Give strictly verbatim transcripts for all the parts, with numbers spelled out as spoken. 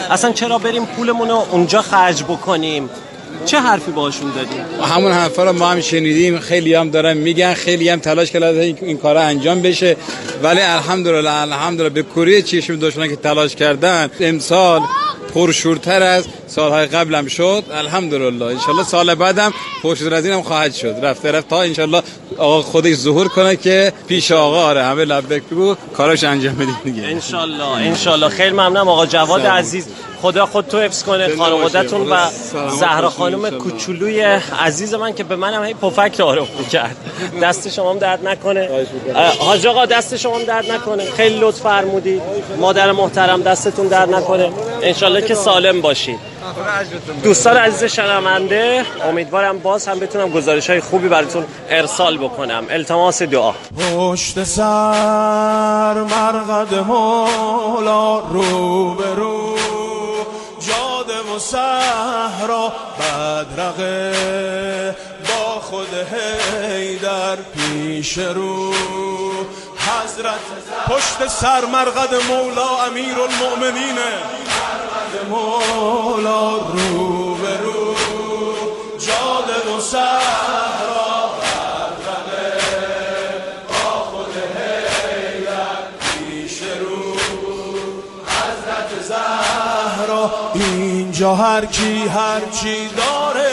اصلا چرا بریم پولمون رو اونجا خرج بکنیم؟ چه حرفی باشون دادیم؟ همون حرفا رو ما هم شنیدیم، خیلی هم دارن میگن، خیلی هم تلاش کردن این, این کارا انجام بشه، ولی الحمدلله الحمدلله به کوری چشم دشمنان که تلاش کردن امسال پرشورتر از سالهای قبلم شد. الحمدلله انشالله سال بعدم پرشورتر از اینم خواهد شد. رفته رفت تا انشالله آقا خودش ظهور کنه که پیش آقا آره همه لبک بگو کاراش انجام بدید دیگه. انشالله انشالله. خیل ممنونم آقا جواد عزیز، خدا خود تو حفظ کنه خانواده‌تون و زهرا خانم کوچولوی عزیز من که به منم هی پفک تعارف می‌کرد. دست شما هم درد نکنه حاج آقا، دست شما هم درد نکنه، خیلی لطف فرمودید. مادر محترم دستتون درد نکنه، انشالله که سالم باشید. دوستان عزیز شنونده، امیدوارم باز هم بتونم گزارش‌های خوبی براتون ارسال بکنم. التماس دعا. پشت سر مرقد مولا رو به رو، جاده و صحرا بدرقه، با خود حیدر پیش رو حضرت. پشت سر مرقد مولا امیر المؤمنینه، مرقد مولا رو به رو، جاده و صحرا بدرقه، با خود حیدر پیش رو حضرت زهرا. اینجا هر کی هر چی داره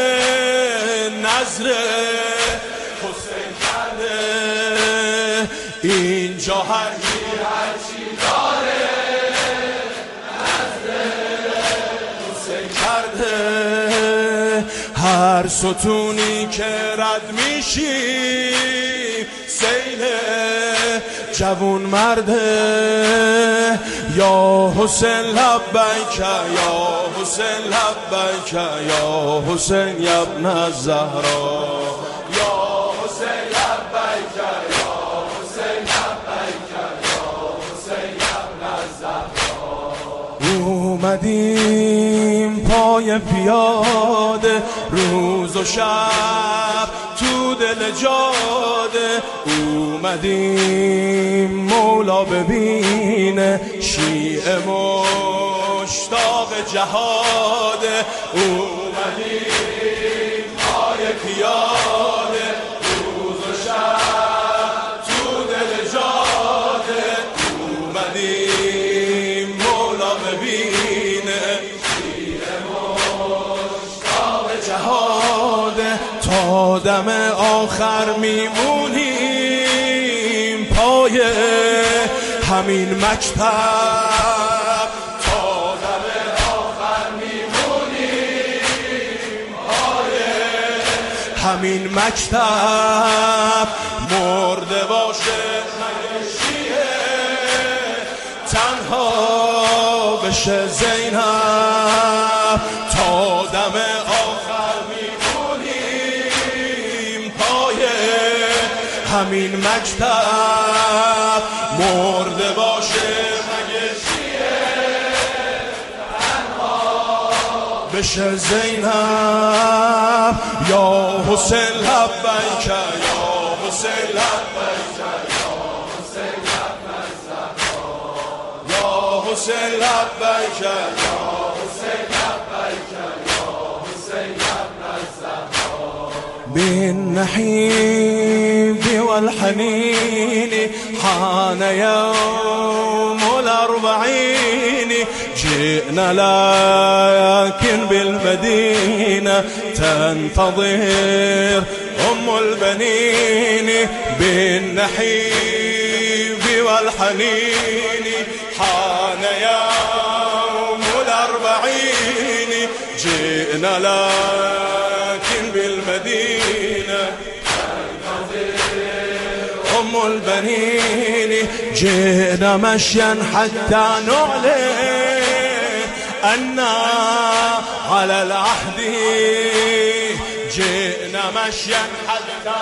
نظر حسین کرده، اینجا هر کی هر چی داره نظر حسین کرده. هر ستونی که رد میشی سیل جوون مرده، یا حسین لبیک یا حسین لبیک یا حسین یا ابن الزهرا، یا حسین لبیک یا حسین لبیک یا حسین یا ابن الزهرا. اومدیم پای پیاده روز و شب تو دل جاده، اومدیم مولا ببینه شیعه مشتاق جهاده، اومدیم پای پیاده روز و شب تو دل جاده، اومدیم مولا ببینه شیعه مشتاق جهاده. تا دم آخر میمونیم پای همین مکتب، تا دم آخر میمونیم پای همین مکتب. مرده باشه مگه شیعه تنها بشه زینب، تا دم آخر میمونیم پای همین مکتب. مرده باشه مگه شیعه تنها بشه زینب، یا حسین لبیک یا حسین لبیک یا حسین ابن الزهرا، یا حسین لبیک یا حسین لبیک یا حسین ابن الزهرا. بالنحيب والحنين حان يوم الأربعين، جئنا لكن بالمدينة تنتظر أم البنين. بالنحيب والحنين حان يوم الأربعين، جئنا لكن بالمدينة أم البنين. جئنا مشيا حتى نعلن أن على العهد، جئنا مشيا حتى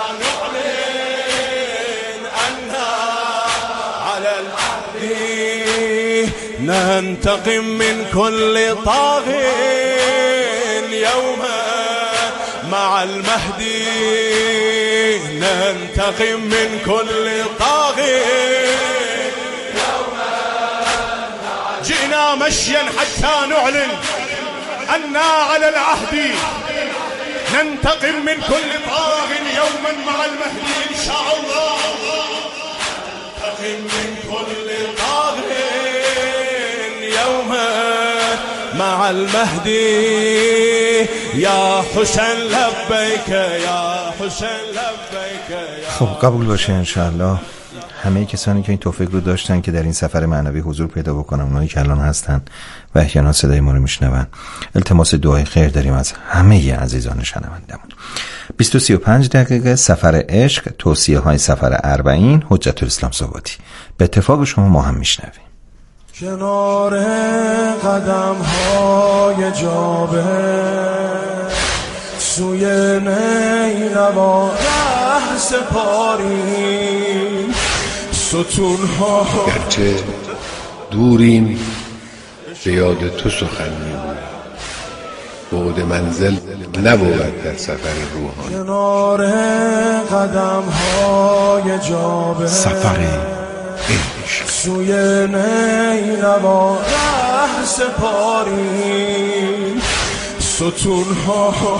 نعلن أن على العهد، ننتقم من كل طاغ يوما مع المهدي، ننتقم من كل طاغ يوما. جئنا مشيا حتى نعلن أننا على العهد ننتقم من كل طاغ يوما مع المهدي إن شاء الله. ننتقم من كل طاغ يوما مع المهدي. یا حسین لبیک یا حسین لبیک. خب قبول باشه انشاءالله. همه کسانی که این توفیق رو داشتن که در این سفر معنوی حضور پیدا بکنن، اونایی که الان هستن و احیانا صدای ما رو میشنون، التماس دعای خیر داریم از همه عزیزان شنوندمون. بیست و سی و پنج دقیقه سفر عشق، توصیه های سفر اربعین، حجت الاسلام سواتی. به اتفاق شما ما هم میشنویم. کنار قدم های جابه سوی نینوا ره سپاری ستون ها. گرچه دوریم به یاد تو سخن می‌گویم، بعد منزل نبود در سفر روحانی. کنار قدم های جابه سفر عشق سوی نینوا ره سپاری ستون ها.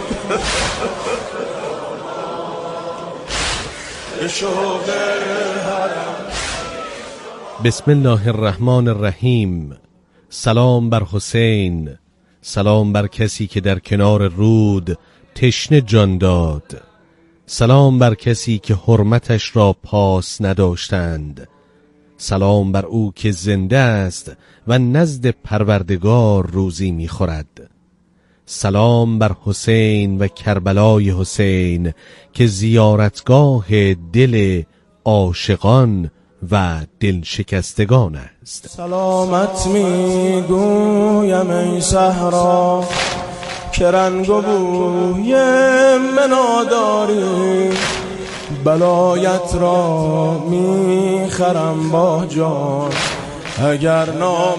بسم الله الرحمن الرحیم. سلام بر حسین، سلام بر کسی که در کنار رود تشنه جان داد، سلام بر کسی که حرمتش را پاس نداشتند، سلام بر او که زنده است و نزد پروردگار روزی می‌خورد. سلام بر حسین و کربلای حسین که زیارتگاه دل عاشقان و دل شکستگان است. سلامت میگویم ای صحرا که رنگ و بوی منا داری، بلایت را میخرم با جان اگر نام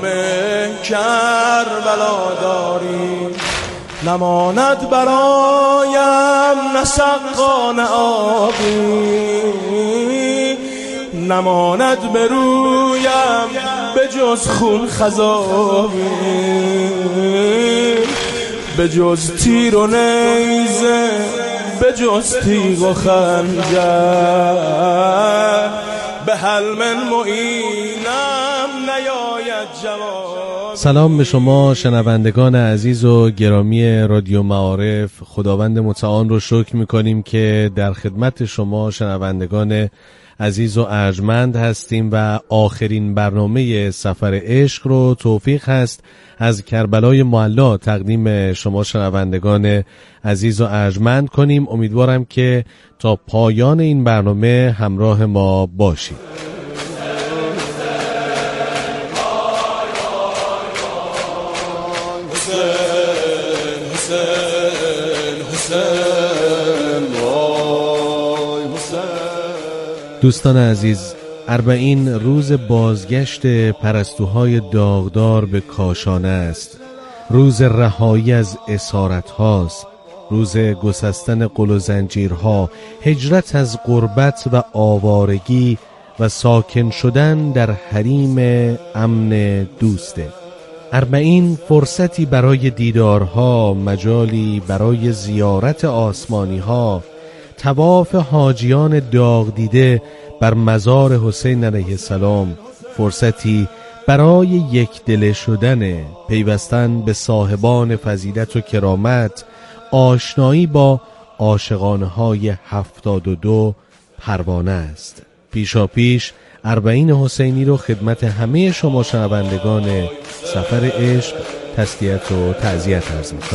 کربلا داری. نماند برایم نه سقا نه آبی، نماند برویم به جز خون خضابی، به جز تیر و نیزه به جز تیغ و خنجر، به هل من معینم نیاید جواب. سلام به شما شنوندگان عزیز و گرامی رادیو معارف. خداوند متعال رو شکر میکنیم که در خدمت شما شنوندگان عزیز و ارجمند هستیم و آخرین برنامه سفر عشق رو توفیق هست از کربلای معلا تقدیم شما شنوندگان عزیز و ارجمند کنیم. امیدوارم که تا پایان این برنامه همراه ما باشید. دوستان عزیز، اربعین روز بازگشت پرستوهای داغدار به کاشانه است، روز رهایی از اسارت هاست، روز گسستن قل و زنجیرها، هجرت از غربت و آوارگی و ساکن شدن در حریم امن دوسته. اربعین فرصتی برای دیدارها، مجالی برای زیارت آسمانی ها، طواف حاجیان داغ دیده بر مزار حسین علیه السلام، فرصتی برای یک دل شدن، پیوستن به صاحبان فضیلت و کرامت، آشنایی با عاشقانه های هفتاد و دو پروانه است. پیشا پیش اربعین حسینی رو خدمت همه شما شنوندگان سفر عشق تسلیت و تعزیت عرض می‌کنم.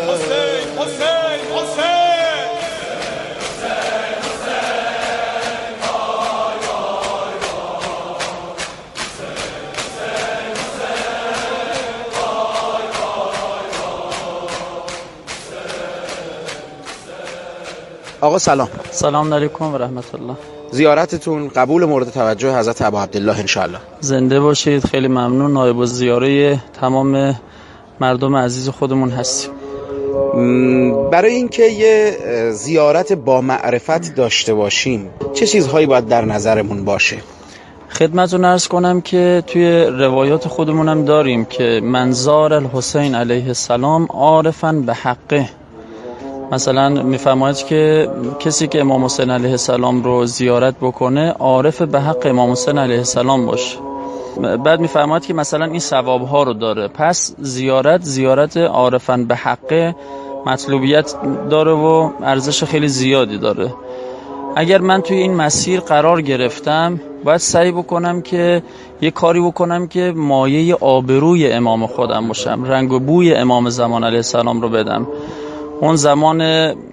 آقا سلام. سلام علیکم و رحمت الله. زیارتتون قبول مورد توجه حضرت ابا عبدالله انشالله. زنده باشید. خیلی ممنون. نایب الزیاره تمام مردم عزیز خودمون هستیم. برای اینکه یه زیارت با معرفت داشته باشیم چه چیزهایی باید در نظرمون باشه؟ خدمتتون عرض کنم که توی روایات خودمونم داریم که منظار الحسین علیه السلام عارفاً به حقه. مثلا میفرماید که کسی که امام حسین علیه السلام رو زیارت بکنه عارف به حق امام حسین علیه السلام باشه. بعد میفرماید که مثلا این ثواب ها رو داره، پس زیارت زیارت عارفاً به حقه مطلوبیت داره و ارزش خیلی زیادی داره. اگر من توی این مسیر قرار گرفتم باید سعی بکنم که یه کاری بکنم که مایه آبروی امام خودم باشم، رنگ و بوی امام زمان علیه السلام رو بدم. اون زمان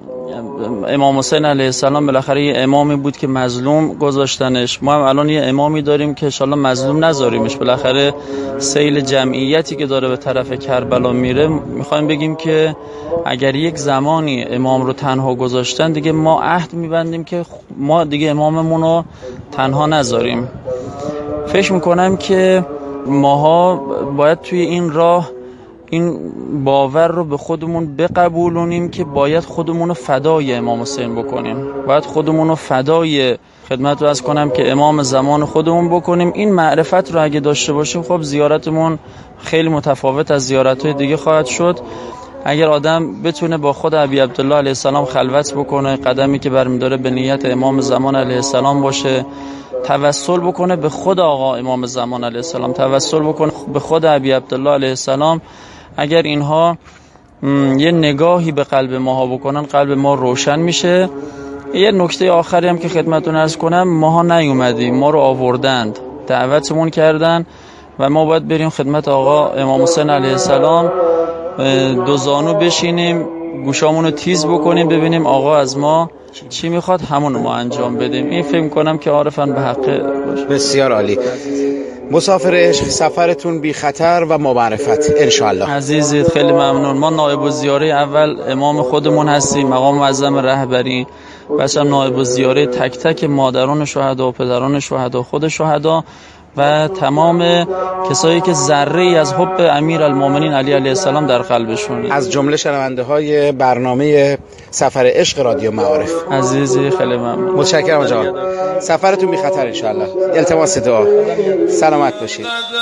امام حسین علیه السلام بالاخره یه امامی بود که مظلوم گذاشتنش، ما هم الان یه امامی داریم که انشالله مظلوم نذاریمش. بالاخره سیل جمعیتی که داره به طرف کربلا میره، میخوایم بگیم که اگر یک زمانی امام رو تنها گذاشتن دیگه ما عهد میبندیم که ما دیگه اماممون رو تنها نذاریم. فکر میکنم که ماها باید توی این راه این باور رو به خودمون بقبولونیم که باید خودمون رو فدای امام حسین بکنیم، باید خودمون رو فدای خدمت رو از کنم که امام زمان خودمون بکنیم. این معرفت رو اگه داشته باشیم خب زیارتمون خیلی متفاوت از زیارت‌های دیگه خواهد شد. اگر آدم بتونه با خود ابی عبدالله علیه السلام خلوت بکنه، قدمی که برمی‌داره به نیت امام زمان علیه السلام باشه، توسل بکنه به خود آقا امام زمان علیه السلام، توسل بکنه به خود ابی عبدالله علیه السلام، اگر اینها یه نگاهی به قلب ماها بکنن قلب ما روشن میشه. یه نکته آخری هم که خدمتتون عرض کنم، ماها نیومدیم، ما رو آوردند، دعوتمون کردن و ما باید بریم خدمت آقا امام حسین علیه السلام، دو زانو بشینیم، گوشامون رو تیز بکنیم، ببینیم آقا از ما چی میخواد، همون رو ما انجام بدیم. این فکر کنم که عارفاً به حقه باشه. بسیار عالی. مسافر عشق، سفرتون بی خطر و معرفت انشاءالله. عزیزید خیلی ممنون. ما نایب الزیاره اول امام خودمون هستیم، مقام معظم رهبری، بچه هم نایب الزیاره تک تک مادران شهدا و پدران شهدا، خود شهدا و تمام کسایی که ذره ای از حب امیرالمومنین علی علیه السلام در قلبشونه، از جمله شنونده های برنامه سفر عشق رادیو معارف. عزیزی خیلی ممنون. متشکرم آقا. سفرتون بی خطر انشاءالله. التماس دعا. سلامت باشید.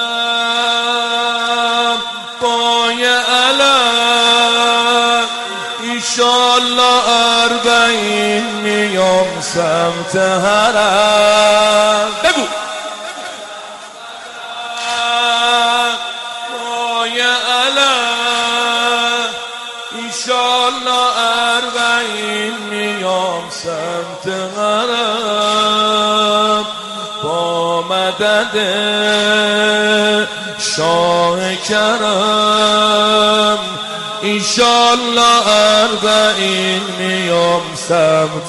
پای علم انشاءالله اربعین میام سمت حرم. بگو پای علم انشاءالله اربعین میام سمت حرم، با مدد شاه کرم انشاءالله اربعین میام سمت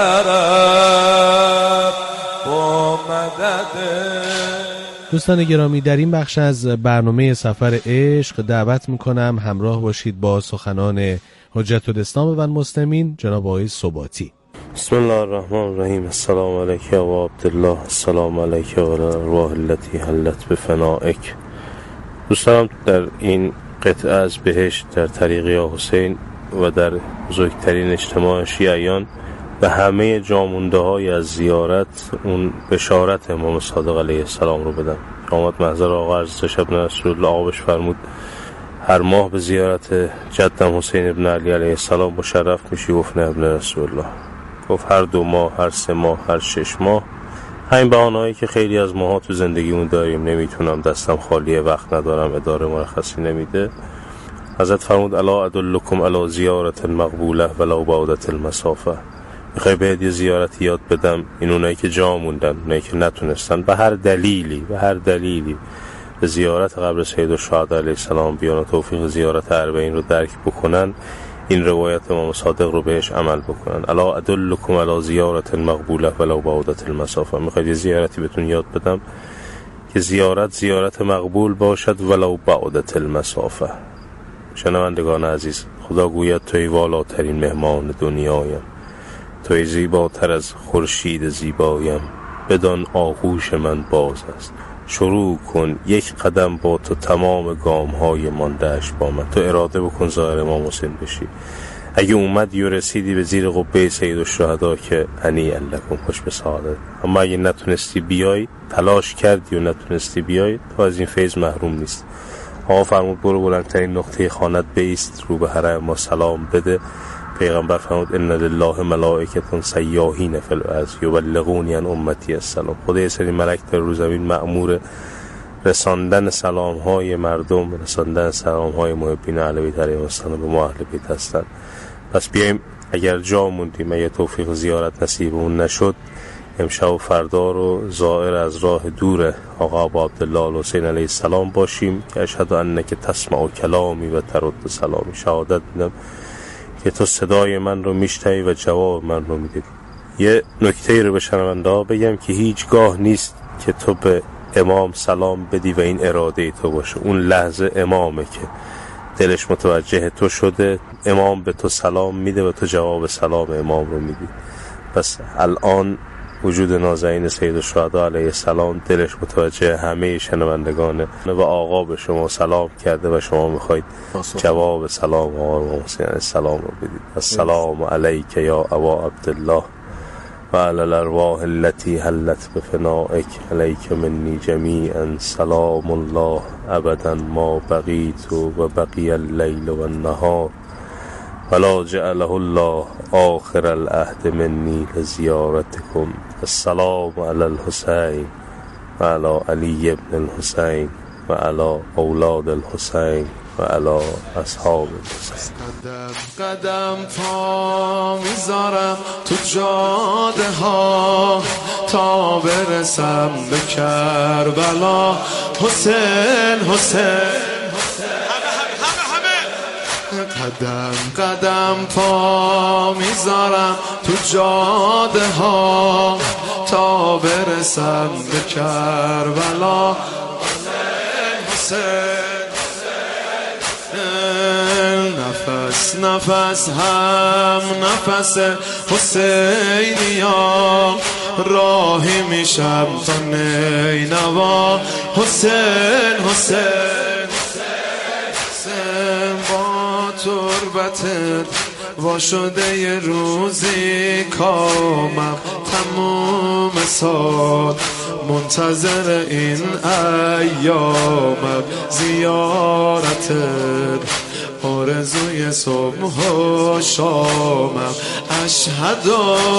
حرم، با مدد. دوستان گرامی، در این بخش از برنامه سفر عشق دعوت میکنم همراه باشید با سخنان حجت الاسلام و المسلمین جناب آقای ثباتی. بسم الله الرحمن الرحیم. السلام علیک و عبدالله، السلام علیک و الارواح التي حلت بفنائک. دوستانم در این قطعه از بهشت در طریق یا حسین و در بزرگترین اجتماع شیعیان به همه جامونده های از زیارت اون بشارت امام صادق علیه السلام رو بدم. آمد محضر آقا عرض شب رسول الله، آقا بهش فرمود هر ماه به زیارت جدم حسین ابن علی علیه السلام مشرف میشی؟ گفت نه ابن رسول الله. گفت هر دو ماه، هر سه ماه، هر شش ماه. همین بهانه‌ای که خیلی از ماها تو زندگیمون داریم، نمیتونم، دستم خالیه، وقت ندارم، اداره مرخصی نمیده. حضرت فرمود الا ادلکم علی زیارت مقبوله ولو بعدت المسافه. میخوای بهت یه زیارتی یاد بدم؟ این اونایی که جا موندن، اونایی که نتونستن به هر دلیلی به هر دلیلی به زیارت قبر سید الشهدا علیه السلام بیان و توفیق زیارت اربعین رو درک بکنن، این روایت امام صادق رو بهش عمل بکنن. الا ادلکم علی زیارت مقبوله ولو بعدت المسافه. میخوای یه زیارتی بهتون یاد بدم که زیارت زیارت مقبول باشد ولو بعدت المسافه. شنوندگان عزیز، خدا گوید توی والاترین مهمان دنیایم، توی زیباتر از خورشید زیبایم، بدان آغوش من باز است. شروع کن یک قدم با تو تمام گام های ماندهش با من. تو اراده بکن ظاهر امام حسین بشی. اگه اومدی و رسیدی به زیر قبه سید الشهدا که هنی لکم، خوش به سعادت. اما اگه نتونستی بیای، تلاش کردی و نتونستی بیای، تو از این فیض محروم نیست. آقا فرمود برو بلندترین نقطه خانت بیست، رو به حرم ما سلام بده. پیغمبر فرمود ان لله ملائکة سیاحین فی الارض یبلغونی عن امتی السلام. خدا یه سری ملک در رو زمین مأمور رساندن سلام های مردم، رساندن سلام های محبین اهل بیت علیهم السلام به ما اهل بیت هستن. پس بیایم اگر جا موندیم، اگر توفیق زیارت نصیبمون نشد، امشب و فردا رو زائر از راه دور آقا ابو عبدالله الحسین علیه السلام باشیم که اشهد انک تسمع کلامی و ترد سلامی. شهادت میدم که تو صدای من رو میشنوی و جواب من رو میدی. یه نکته رو به شنونده ها بگم که هیچگاه نیست که تو به امام سلام بدی و این اراده تو باشه. اون لحظه امامه که دلش متوجه تو شده، امام به تو سلام میده و تو جواب سلام امام رو میدی. پس الان وجود نازنین سید الشهدا علیه السلام دلش متوجه همه شنوندگانه و آقا به شما سلام کرده و شما میخواید جواب سلام آقا حسین علیه السلام رو بدید. السلام علیک یا ابا عبدالله و علی الارواح التي حلت بفنائک، علیک منی جمیعا سلام الله ابدا ما بقیت و بقی اللیل و النهار ولا جعله الله آخر العهد منی لزیارتکم. السلام علی الحسین و علی علی ابن الحسین و علی اولاد الحسین و علی اصحاب الحسین. قدم قدم پا میذارم تو جاده ها تا برسم به کربلا. حسین حسین قدم قدم پا میذارم تو جاده ها تا برسم به کربلا. حسین حسین نفس نفس هم نفس حسینیا راهی میشم تا نینوا. حسین حسین حسین با تربتت وا شده یه روزی کامم تموم سال منتظر این ایامم. زیارتت آرزوی صبح و شامم. اشهد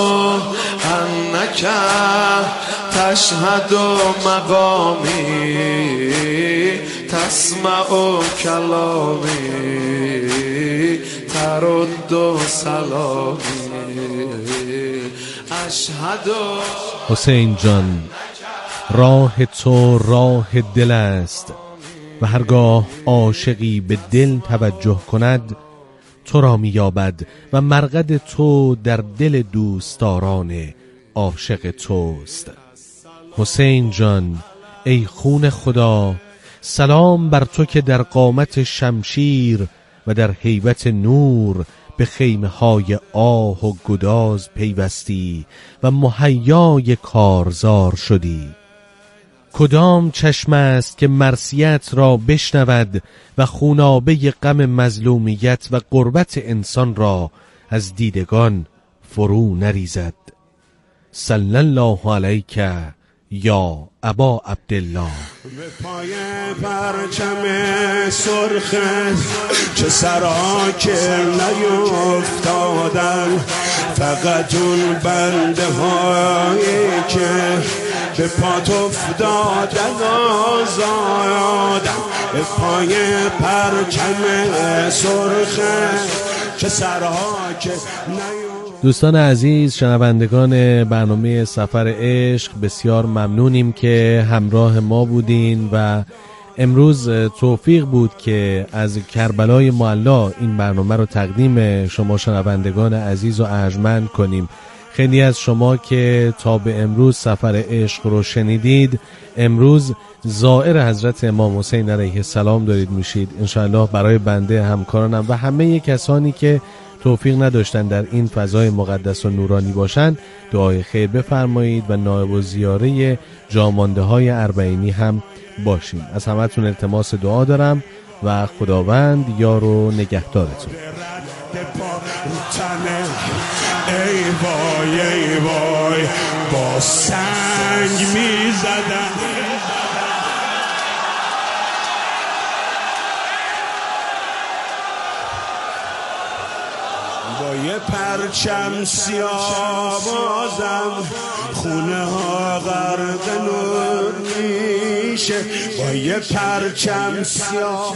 انک تشهد مقامی تسمع کلامی ترد سلامی. اشهد حسین جان، راه تو راه دل است و هرگاه عاشقی به دل توجه کند تو را می‌یابد و مرقد تو در دل دوستداران عاشق توست. حسین جان ای خون خدا، سلام بر تو که در قامت شمشیر و در هیبت نور به خیمه های آه و گداز پیوستی و مهیای کارزار شدی. کدام چشم است که مرثیت را بشنود و خونابه غم مظلومیت و غربت انسان را از دیدگان فرو نریزد. صلی الله علیک یا ابا عبدالله. به پای پرچم سرخ چه سراکر نیفتادن، فقط اون بنده هایی که به پات افتادن آزادن. به پای پرچم سرخ چه سراکر نیفتادن. دوستان عزیز، شنوندگان برنامه سفر عشق، بسیار ممنونیم که همراه ما بودین و امروز توفیق بود که از کربلای معلا این برنامه رو تقدیم شما شنوندگان عزیز و ارجمند کنیم. خیلی از شما که تا به امروز سفر عشق رو شنیدید، امروز زائر حضرت امام حسین علیه السلام دارید میشید. انشاءالله برای بنده، همکارانم و همه کسانی که توفیق نداشتن در این فضای مقدس و نورانی باشند دعای خیر بفرمایید و نائب الزیاره جامانده های اربعینی هم باشیم. از همتون التماس دعا دارم و خداوند یار و نگهدارتون. پا رو تنه ای وای ای وای با سنگ می زدن با یه پرچم سیاه بازم خونه ها غرق نور میشه با یه پرچم سیاه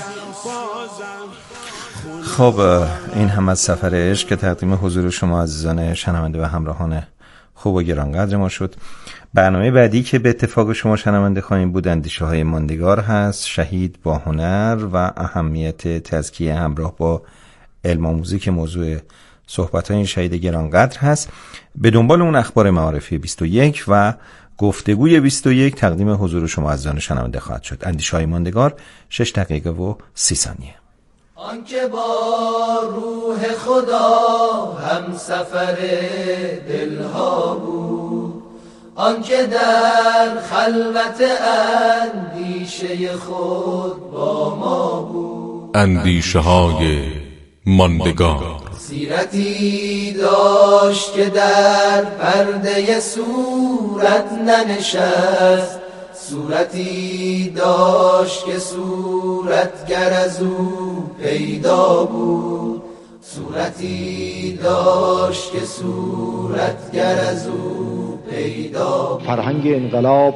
بازم. خب این هم از سفر عشق که تقدیم حضور شما عزیزان شنونده و همراهان خوب و گرانقدر ما شد. برنامه بعدی که به اتفاق شما شنونده خواهیم بود اندیشه های ماندگار هست، شهید با هنر و اهمیت تزکیه همراه با علم آموزی که موضوع صحبت های این شهید گرانقدر هست. به دنبال اون اخبار معارفی بیست و یک و گفتگوی بیست و یک تقدیم حضور شما عزیزان شنونده خواهد شد. اندیشه های ماندگار شش دقیقه و سی ثانیه. آنکه با روح خدا هم سفر دلها بود، آنکه در خلوت اندیشه خود با ما بود، اندیشه های ماندگار. سیرتی داشت که در پرده صورت ننشست، صورتی داشت که صورتگر از او پیدا بود، صورتی داشت که صورتگر از او پیدا بود. فرهنگ انقلاب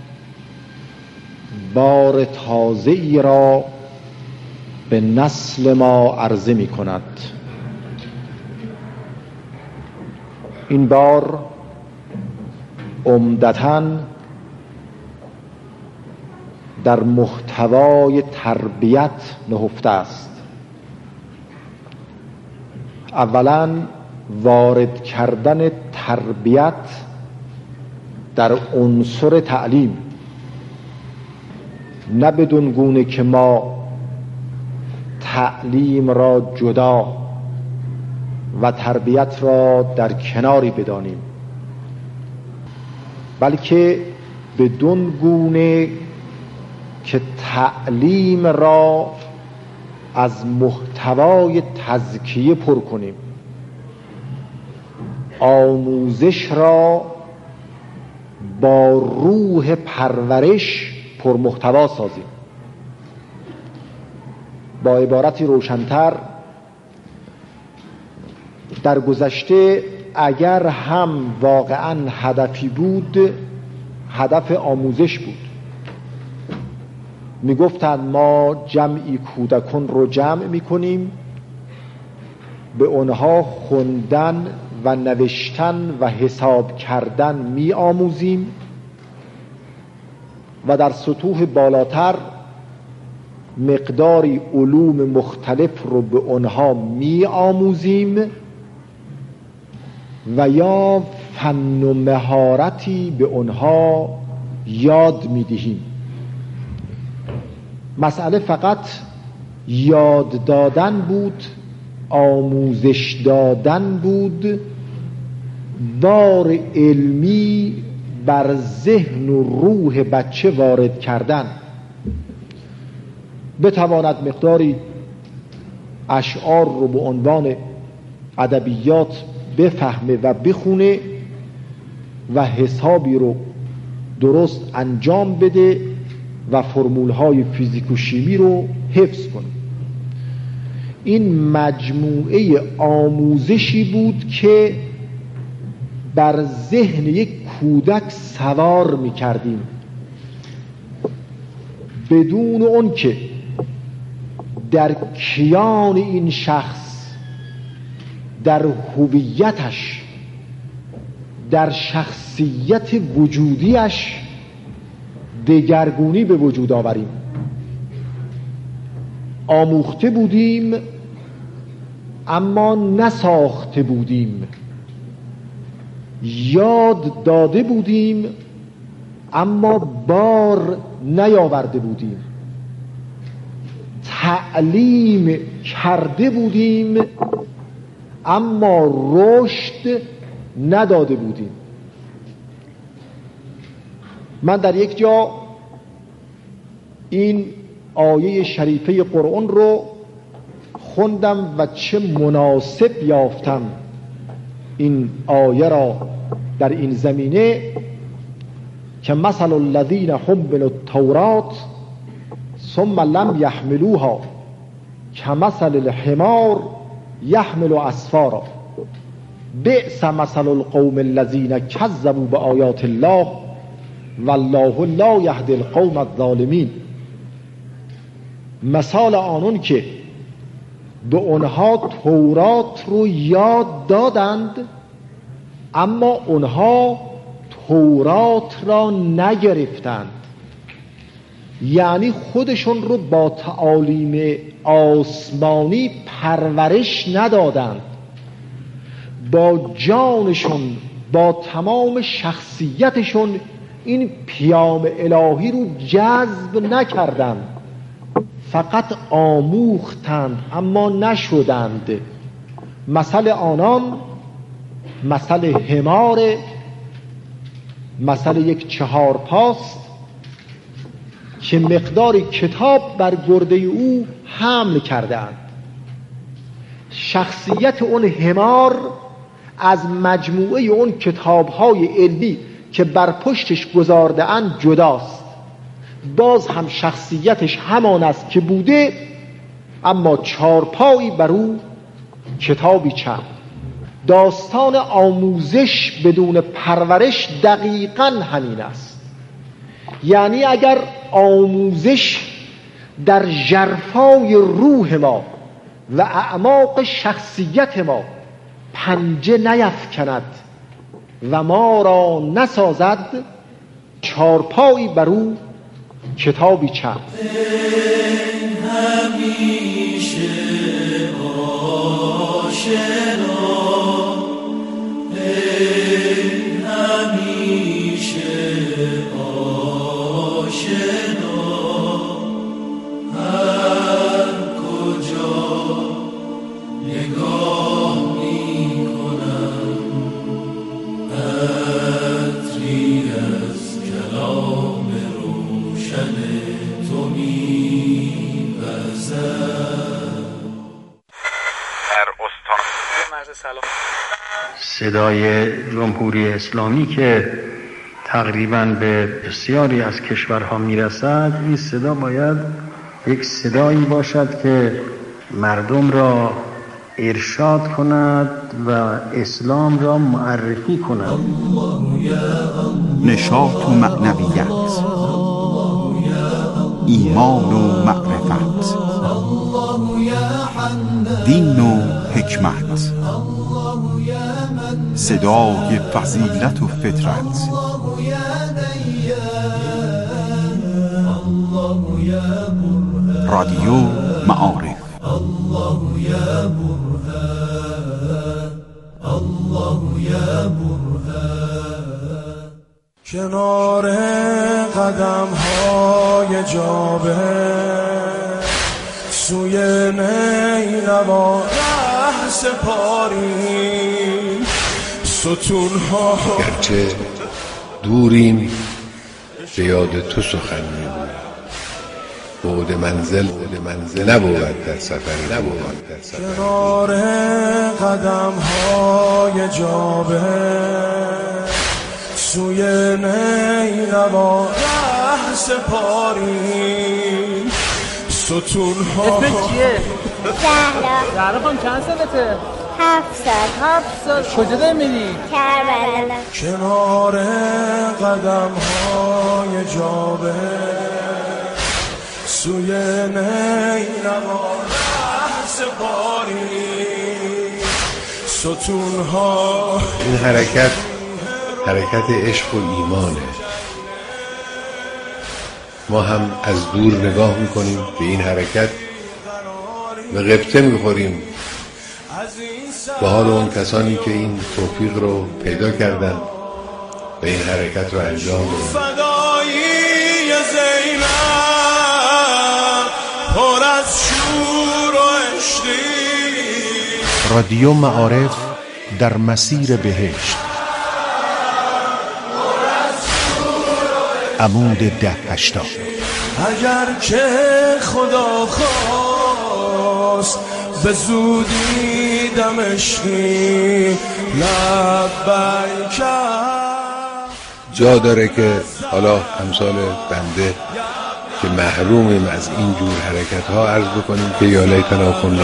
بار تازه‌ای را به نسل ما عرضه می کند. این بار عمدتاً در محتوای تربیت نهفته است. اولاً وارد کردن تربیت در عنصر تعلیم، نه بدون گونه که ما تعلیم را جدا و تربیت را در کناری بدانیم، بلکه بدون گونه که تعلیم را از محتوای تزکیه پر کنیم، آموزش را با روح پرورش پر محتوا سازیم. با عبارتی روشن‌تر، در گذشته اگر هم واقعاً هدفی بود، هدف آموزش بود. می گفتند ما جمعی کودکان رو جمع می کنیم، به اونها خوندن و نوشتن و حساب کردن می آموزیم و در سطوح بالاتر مقداری علوم مختلف رو به اونها می آموزیم و یا فن و مهارتی به اونها یاد می دهیم. مسئله فقط یاد دادن بود، آموزش دادن بود، بار علمی بر ذهن و روح بچه وارد کردن. بتواند مقداری اشعار رو به عنوان ادبیات بفهمه و بخونه و حسابی رو درست انجام بده و فرمول‌های فیزیک و شیمی رو حفظ کنه. این مجموعه آموزشی بود که بر ذهن یک کودک سوار می‌کردیم، بدون اون که در کیان این شخص، در هویتش، در شخصیت وجودیش دگرگونی به وجود آوریم. آموخته بودیم اما نساخته بودیم، یاد داده بودیم اما بار نیاورده بودیم، تعلیم کرده بودیم اما رشد نداده بودیم. من در یک جا این آیه شریفه قرآن رو خوندم و چه مناسب یافتم این آیه را در این زمینه که مثل الذین حملوا التوراة ثم لم یحملوها کمثل الحمار یحمل اسفارا بئس مثل القوم الذین کذبوا بآیات الله والله لا یهدی القوم الظالمین. مثال آنون که به اونها تورات رو یاد دادند اما اونها تورات را نگرفتند، یعنی خودشون رو با تعالیم آسمانی پرورش ندادند، با جانشون با تمام شخصیتشون این پیام الهی رو جذب نکردند، فقط آموختند اما نشدند. مثل آنان مثل حمار، مثل یک چهار پاست که مقدار کتاب بر گرده او حمل کردند. شخصیت اون حمار از مجموعه اون کتاب‌های علمی که بر پشتش گذارده اند جداست، باز هم شخصیتش همان است که بوده، اما چارپایی بر او کتابی چند. داستان آموزش بدون پرورش دقیقاً همین است. یعنی اگر آموزش در ژرفای روح ما و اعماق شخصیت ما پنجه نیفکند و ما را نسازد، چارپایی بر او کتابی چند. همیشه آشنا، همیشه آشنا، هر کجا نگاه می کنم عطری از کلام روشن تو می وزد. در استان مرز سلام صدای جمهوری اسلامی که تقریباً به بسیاری از کشورها میرسد، این صدا باید یک صدایی باشد که مردم را ارشاد کند و اسلام را معرفی کند. نشاط و معنویت، ایمان و معرفت، دین و حکمت، صدای فضیلت و فطرت، رادیو معارف. الله یا برهان، الله یا برهان. کنار قدم های جابه سوی نینوا ره سپاریم، ستون ها گرچه دوریم به یاد تو سخن می‌گویم، بعد منزل نبود در سفری نبود در سفری. کنار قدم های جابه سوی نینوا ره سپاریم، ستون ها. اسمت چیه؟ زهرا. زهرا خانم چند سالته؟ هفت سال. هفت سال. کجا داری میری؟ کربلا. کنار قدم های جابه سوی نینوا ره سپاریم، ستون ها. این حرکت حرکت عشق و ایمانه. ما هم از دور نگاه میکنیم به این حرکت و غبطه میخوریم به حال اون کسانی که این توفیق رو پیدا کردن و این حرکت رو انجام دادن. فدایی زینب پر از شور و عشقی. رادیو معارف در مسیر بهشت، عمود ده هشتاد. اگر که خدا خواست به زودی دمشقی لبیک. جا داره که حالا امثال بنده که محرومیم از این جور حرکت ها عرض بکنیم که یا لیتنا کنا